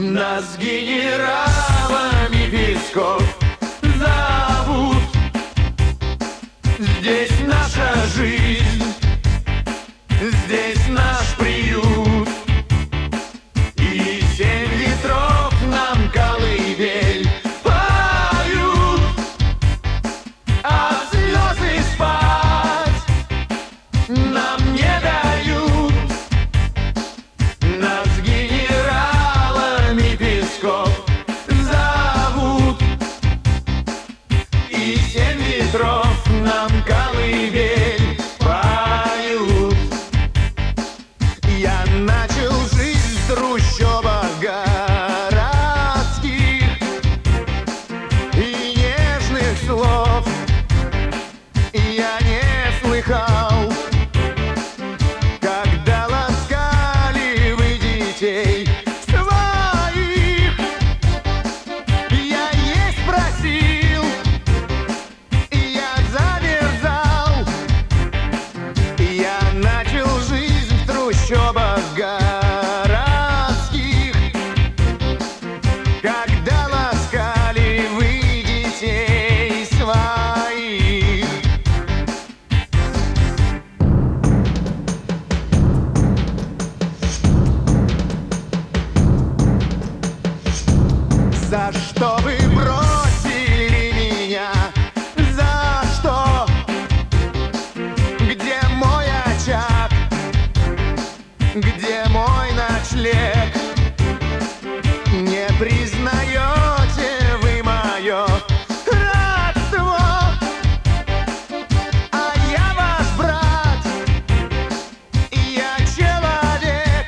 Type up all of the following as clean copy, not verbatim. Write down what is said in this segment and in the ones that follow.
Нас генералами песков зовут. Здесь наша жизнь, здесь наш приют. И 7 ветров нам колыбель поют, а слезы спать нам не дают. Нас генералами песков зовут. И 7 ветров нам колыбель поют. Я начал жизнь в трущобах городских, и нежных слов я не слыхал, когда ласкали вы детей своих. Я есть просил, я замерзал. Я начал жизнь в трущобах городских, когда ласкали вы детей своих. За что вы бросили меня? За что? Где мой очаг? Где мой ночлег? Не признаете вы мое родство, а я ваш брат, я человек.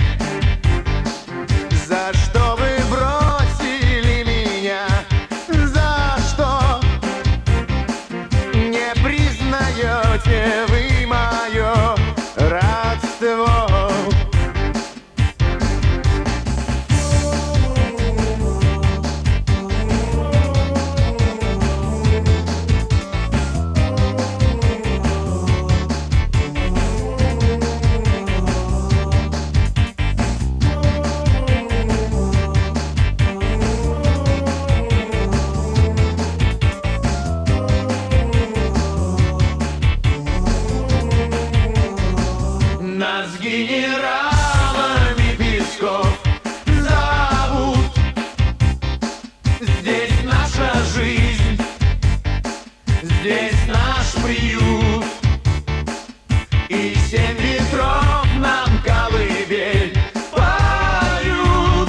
За что вы бросили меня? За что не признаете вы мое родство? Нас генералами песков зовут. Здесь наша жизнь, здесь наш приют. И 7 ветров нам колыбель поют,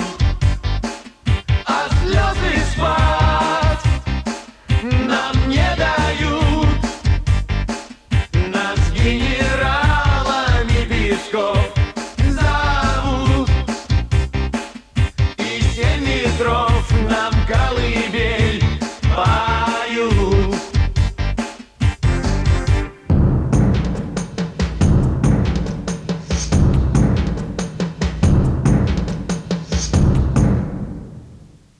а слезы спать нам не дают. Нас генералами песков зовут. И 7 ветров нам колыбель